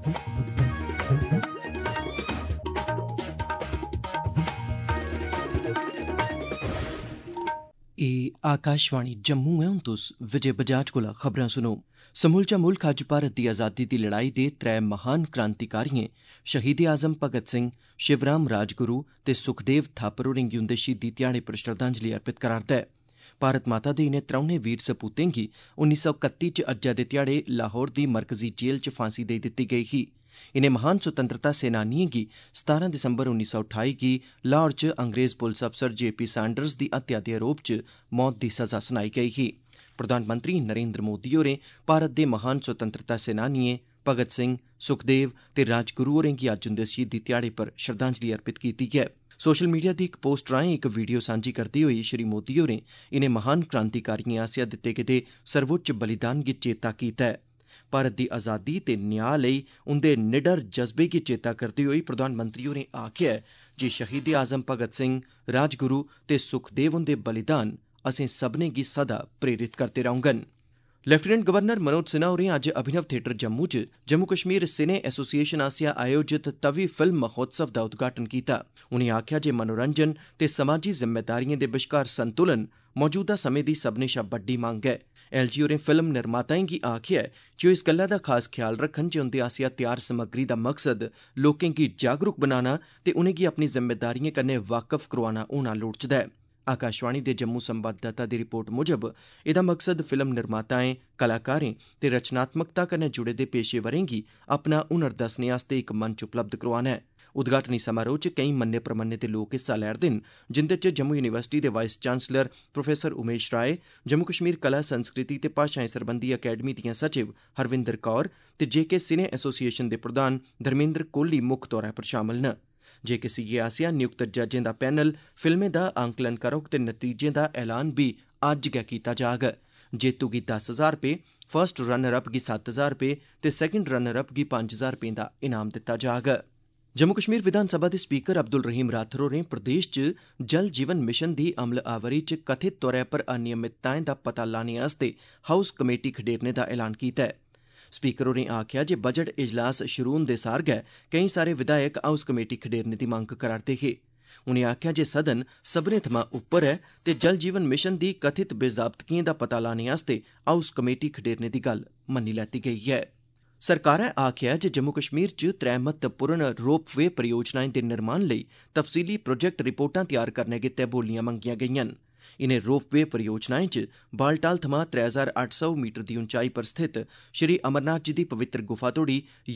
आकाशवाणी जम्मू है। हुण तुस विजय बजाज कोला खबरां सुनो। समूलचा मुल्ख अज्ज भारत दी आज़ादी दी लड़ाई दे त्रै महान क्रांतिकारियें शहीद आज़म भगत सिंह, शिवराम राजगुरू ते सुखदेव थापर होरें गी उंदे शहीदी ध्याड़े पर श्रद्धांजलि अर्पित करा'रदा ऐ। भारत माता दे इनें त्रौनें वीर सपूतें गी 1931 च अज्जै दे ध्याड़े लाहौर दी मरकजी जेल च फांसी देई दित्ती गेई ही। इनें महान स्वतंत्रता सेनानियें गी 17 दिसंबर 1928 गी लाहौर च अंग्रेज पुलस अफसर JP सैंडर्स दी हत्या दे आरोप च मौत दी सज़ा सुनाई गेई ही। प्रधानमंत्री नरेंद्र मोदी होरें भारत दे महान स्वतंत्रता सेनानियें भगत सिंह, सुखदेव ते राजगुरू होरें गी अज्ज उंदे शहीदी ध्याड़े पर श्रद्धांजलि अर्पित कीती ऐ। सोशल मीडिया दी इक पोस्ट राएं इक वीडियो सांझी करदे होई श्री मोदी होरें इनें महान क्रांतिकारियें आसेआ दित्ते गेदे सर्वोच्च बलिदान गी चेता कीता ऐ। भारत दी आज़ादी ते न्याऽ लेई उंदे निडर जज्बे गी चेता करदे होई प्रधानमंत्री होरें आखेआ ऐ जे शहीद आज़म भगत सिंह, राजगुरू ते सुखदेव हुंदे बलिदान असें सभनें गी सदा प्रेरित करदे रौह्ङन। लेफ्टिनेंट गवर्नर मनोज सिन्हा होरें अज्ज अभिनव थिएटर जम्मू च जम्मू कश्मीर सिने एसोसिएशन आसेआ आयोजित तवी फिल्म महोत्सव दा उद्घाटन कीता। उनें आखेआ जे मनोरंजन ते समाजी जिम्मेदारियें दे बश्कार संतुलन मौजूदा समें दी सभनें शा बड्डी मंग ऐ। LG होरें फिल्म निर्माताएं गी आखेआ ऐ जे ओह् इस गल्लै दा खास ख्याल रक्खन जे उंदे आसेआ त्यार समग्री दा मकसद लोकें गी जागरूक बनाना ते उनेंगी अपनी जिम्मेदारियें कन्नै वाकफ करोआना होना लोड़चदा ऐ। आकाशवाणी दे जम्मू संवाददाता दी रिपोर्ट मुजब एह्दा मकसद फिल्म निर्माताएं, कलाकारें ते रचनात्मकता कन्नै जुड़े दे पेशेवरें गी अपना हुनर दस्सने आस्तै इक मंच उपलब्ध करोआना ऐ। उद्घाटनी समारोह च केईं मन्ने परमन्ने दे लोक हिस्सा लै'रदे न, जिंदे च जम्मू यूनिवर्सिटी दे vice chancellor professor Umesh Rai, Jammu Kashmir कला संस्कृति ते भाशाएं सरबंधी अकैडमी दियां सचिव हरविंदर कौर ते JK सिने एसोसिएशन दे प्रधान धर्मेंद्र कोहली मुक्ख तौरा पर शामल न। JKCA आसेआ नियुक्त जजें दा पैनल फिल्में दा आंकलन करोग ते नतीजें दा ऐलान बी अज्ज गै कीता जाग। जेतू गी 10,000 रपे, फर्स्ट रनर अप गी 7,000 रपे ते सैकेंड रनर अप गी 5,000 रपें दा इनाम दित्ता जाग। जम्मू कश्मीर विधानसभा दे स्पीकर अब्दुल रहीम राथर होरें प्रदेश च जल जीवन मिशन दी अमल आवरी च कथित तौरा पर अनियमितताएं दा पता लाने आस्तै हाउस कमेटी खडेरने दा ऐलान कीता ऐ। स्पीकर होरें आखेआ जे बजट इजलास शुरू होंदे सार गै केईं सारे विधायक हाउस कमेटी खडेरने दी मंग करा'रदे हे। उनें आखेआ जे सदन सभनें थमां उप्पर ऐ ते जल जीवन मिशन दी कथित बेजाबतगिएं दा पता लाने आस्तै हाउस कमेटी खडेरने दी गल्ल मन्नी लैती गेई ऐ। सरकारै आखेआ जे जम्मू कश्मीर च 3 महत्वपूर्ण रोपवे परियोजनाएं दे निर्माण लेई तफसीली प्रोजेक्ट रिपोर्टां तैयार करने गित्तै बोलियां मंगियां गेईआं न। इनें रोपवे परियोजनाएं च बालटाल थमां 3,800 मीटर दी उंचाई पर स्थित श्री अमरनाथ जी दी पवित्र गुफा तोड़ी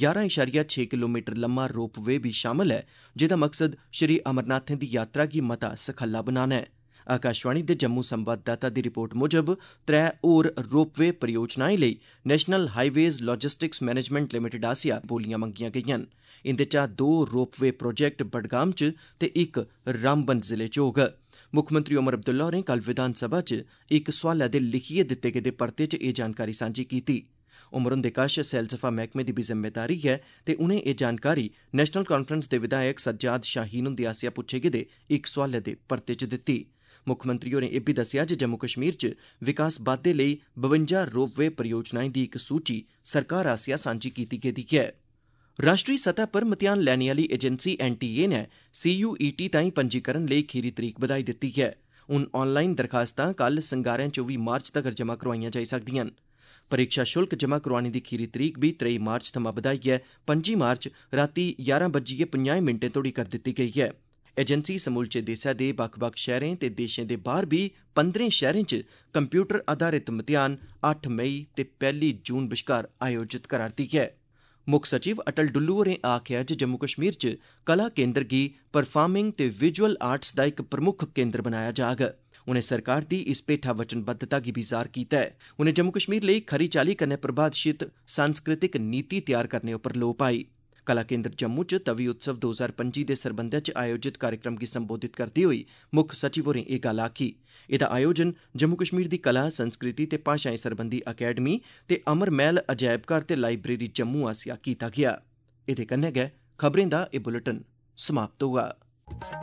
11.6 किलोमीटर लम्मा रोपवे बी शामल ऐ, जेह्दा मकसद श्री अमरनाथें दी यात्रा गी मता सखल्ला बनाना ऐ। आकाशवाणी दे जम्मू संवाददाता दी रिपोर्ट मुजब 3 होर रोपवे परियोजनाएं लेई national highways logistics management limited आसेआ बोलियां मंगियां गेईआं न। इंदे चा 2 रोपवे प्रोजेक्ट बडगाम च ते इक रामबन जिले च होग। मुक्खमंत्री ओमर अब्दुल्ला होरें कल विधानसभा च इक सोआलै दे लिखियै दित्ते गेदे परते च एह् जानकारी सांझी कीती। उमर हुंदे कश सैलसफा मैह्कमे दी बी जिम्मेदारी ऐ ते उनें एह् जानकारी नेशनल कांफ्रेंस दे विधायक सज्जाद शाहीन हुंदे आसेआ पुच्छे गेदे इक सोआलै दे परते च दित्ती। मुक्खमंत्री होरें इब्बी दस्सेआ जे जम्मू कश्मीर च विकास बाद्दे लेई 52 रोपवे परियोजनाएं दी इक सूची सरकार आसेआ सांझी कीती गेदी ऐ। राष्ट्री सतह पर मतेयान लैने आह्ली एजेंसी NTA नै CUET ताईं पंजीकरण लेई खीरी तरीक बधाई दित्ती ऐ। हून ऑनलाइन दरखास्तां कल संगारें 24 मार्च तगर जमा करोआइयां जाई सकदिआं न। परीक्षा शुल्क जमा करोआने दी खीरी तरीक बी 23 मार्च थमां बधाइयै 25 मार्च रातीं 11:50 तोड़ी कर दित्ती गेई ऐ। एजेंसी समूलचे देसै दे बक्ख-बक्ख शैह्रें ते देशें दे बाह्र बी 15 शैह्रें च कंप्यूटर आधारित मतेयान 8 मई ते 1 जून बश्कार आयोजित करा'रदी ऐ। मुक्ख सचिव अटल डुल्लू होरें आखेआ जे जम्मू कश्मीर च कला केंद्र गी परफार्मिंग ते विजुअल आर्ट्स दा इक प्रमुख केंद्र बनाया जाग। उनें सरकार दी इस भेठा वचनबद्धता गी बी ज़ाह्र कीता ऐ। उनें जम्मू कश्मीर लेई खरी चाल्ली कन्नै प्रभाशित सांस्कृतिक नीति तैयार करने उप्पर लोऽ पाई। कला केंद्र जम्मू च तवी उत्सव 2025 दे सरबंधै च आयोजित कार्यक्रम गी संबोधित करदे होई मुक्ख सचिव होरें एह् गल्ल आखी। एह्दा आयोजन जम्मू कश्मीर दी कला, संस्कृति ते भाशाएं सरबंधी अकैडमी ते अमर महल अजैबघर ते लाइब्रेरी जम्मू आसेआ कीता गेआ। एह्दे कन्नै गै खबरें दा एह् बुलेटिन समाप्त होआ।